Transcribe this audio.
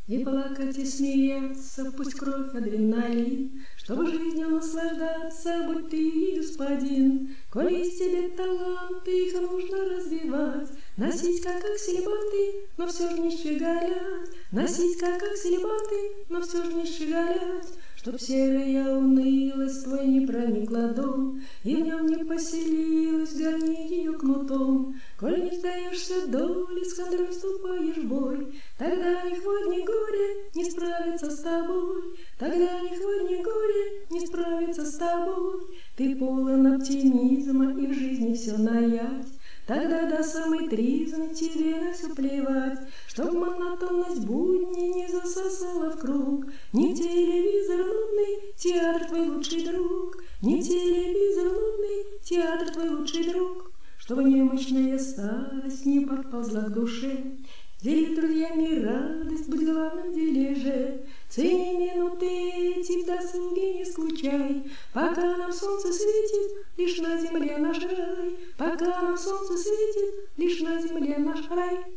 И плакать, и смеяться, пусть кровь адреналин, чтобы жизнью наслаждаться, будь ты господин. Коль есть тебе таланты, их нужно развивать, носить как аксельбанты, но все же не щеголять, носить как аксельбанты, но все же не щеголять. Чтоб серая унылость твой не проникла дом, и в нем не поселилась, гони ее кнутом. Коль не сдаешься доли, с хандрой вступаешь в бой, тогда ни хворь, ни горе не справится с тобой, тогда ни хворь, ни горе не справится с тобой. Ты полон оптимизма, и в жизни все наять, тогда до самой тризны тебе на все плевать. Чтоб монотонность будни не засосала в круг, не телевизор нудный, театр твой лучший друг, не телевизор нудный, театр твой лучший друг. Чтобы немощная старость не подползла к душе, дели друзьями радость, будь главным в дележе. Цени минуты эти, в досуге не скучай, пока нам солнце светит, лишь на земле наш рай, пока нам солнце светит, лишь на земле наш рай.